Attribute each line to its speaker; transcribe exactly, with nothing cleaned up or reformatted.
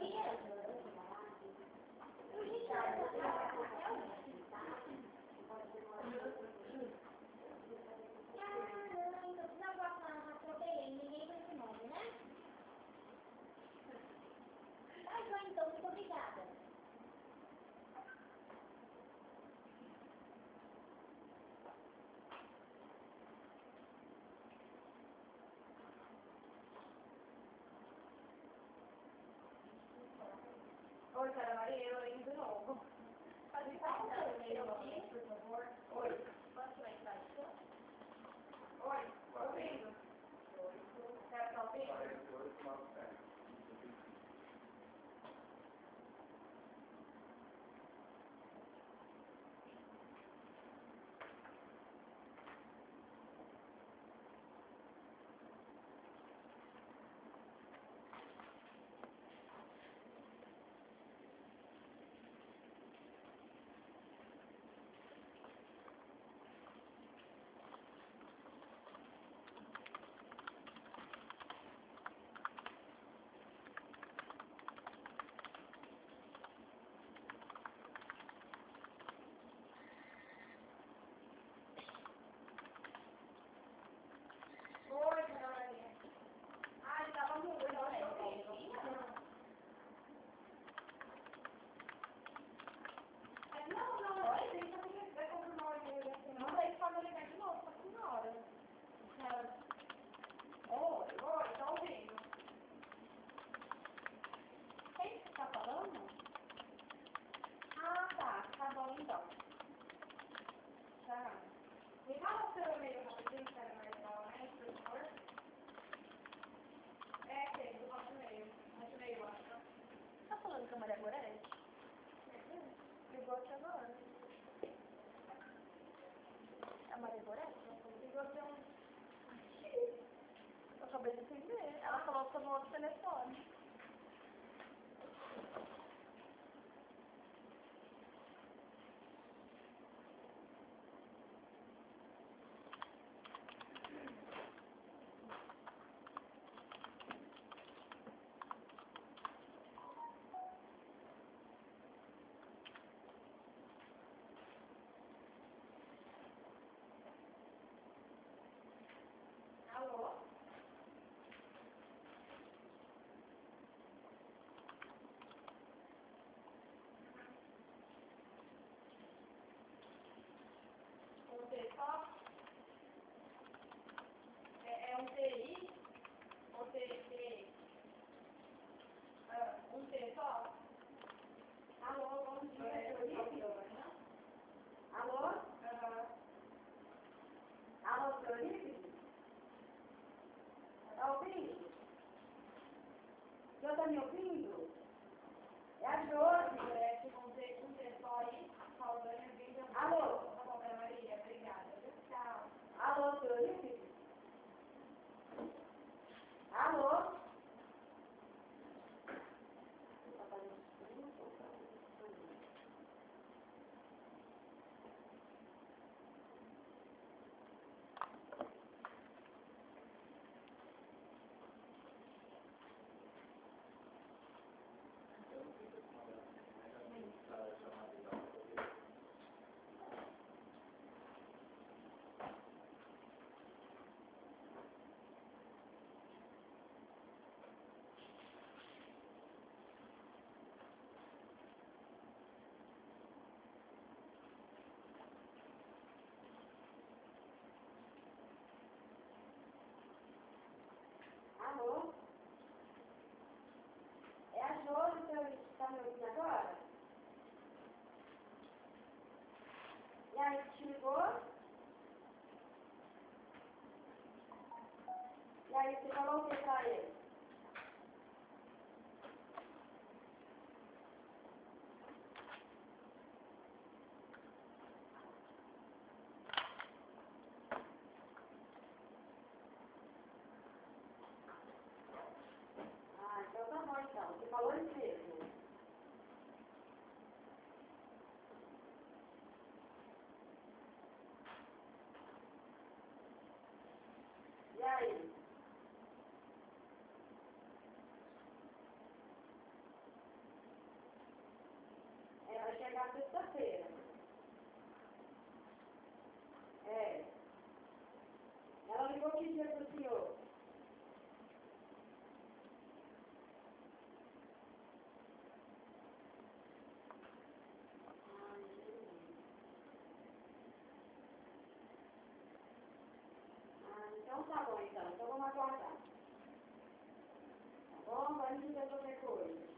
Speaker 1: Oi, Cara Maria, eu indo de novo. Pode ficar no meio aqui, por favor. Oi. Posso ir embaixo? Oi, ouvindo? Quer estar ouvindo? Oi, Cara Maria. Ai, tava muito, eu não ouvi. Não, não, não, ele tem que vai confirmar o e-mail da senhora, aí pode ligar de novo pra senhora. Oi, oi, tá ouvindo? Quem que tá falando? Ah, tá, tá bom então. Tá. Me fala o seu e-mail rapidinho, Cara Maria, novamente, por favor. É, tem, do nosso e-mail. Nosso e-mail, eu acho. Tá falando com a Maria Gorete? Ligou aqui agora. A Maria Gorete? Ligou aqui um... Eu acabei de entender. Ela falou que eu no outro telefone. Alô? Um T só? É, é um T I? Ou T T? Ah, um T só? Alô, bom dia. É, alô? Aham. Alô, Felipe? Tá ouvindo? O senhor tá me ouvindo? É a Josi. É, que vão ter um T só aí, falando vídeo. Alô? Tá bom, Ana Maria, obrigada. Tchau. Alô, Felipe? Alô? Alô? É a Josi que está me ouvindo agora? E aí, te ligou? E aí, você falou o que pra ele? Ah, então tá bom então. Você falou isso mesmo. E aí? me dizer qualquer coisa.